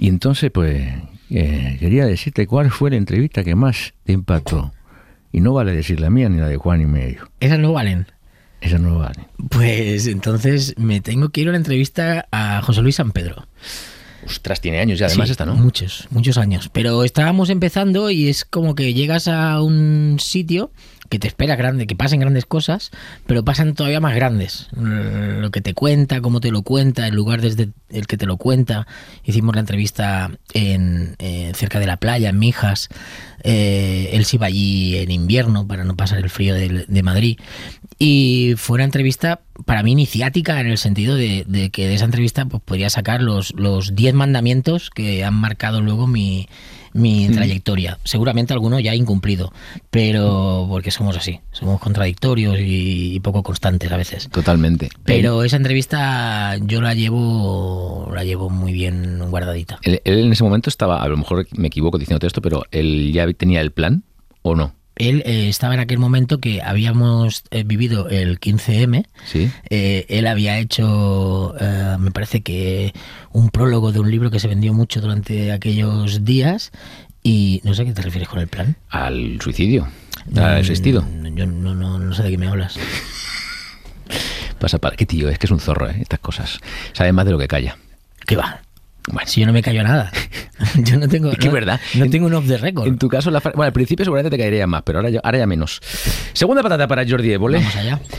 Y entonces, pues, quería decirte cuál fue la entrevista que más te impactó. Y no vale decir la mía ni la de Juan y medio. ¿Esas no valen? Esas no valen. Pues entonces me tengo que ir a una entrevista a José Luis San Pedro. Ostras, tiene años ya además Sí, esta, ¿no? Muchos años. Pero estábamos empezando y es como que llegas a un sitio que te espera grande, que pasen grandes cosas, pero pasan todavía más grandes. Lo que te cuenta, cómo te lo cuenta, el lugar desde el que te lo cuenta. Hicimos la entrevista cerca de la playa, en Mijas. Él se iba allí en invierno para no pasar el frío de Madrid. Y fue una entrevista para mí iniciática, en el sentido de que de esa entrevista pues podría sacar los 10 mandamientos que han marcado luego mi trayectoria. Seguramente alguno ya incumplido, pero porque somos así, somos contradictorios y poco constantes a veces. Totalmente. Pero esa entrevista yo la llevo muy bien guardadita. Él en ese momento estaba, a lo mejor me equivoco diciéndote esto, pero ¿él ya tenía el plan o no? Él estaba en aquel momento que habíamos vivido el 15M. Sí. Él había hecho, me parece que un prólogo de un libro que se vendió mucho durante aquellos días. Y no sé a qué te refieres con el plan. Al suicidio. Al existido. Yo no sé de qué me hablas. Pasa para... Qué tío, es que es un zorro, estas cosas. Sabe más de lo que calla. ¿Qué va? Bueno. Si yo no me callo nada. Yo no tengo... Es que es verdad. No tengo un off the record. En tu caso, bueno, al principio seguramente te caería más, pero ahora ya menos. Segunda patata para Jordi Évole. Vamos allá.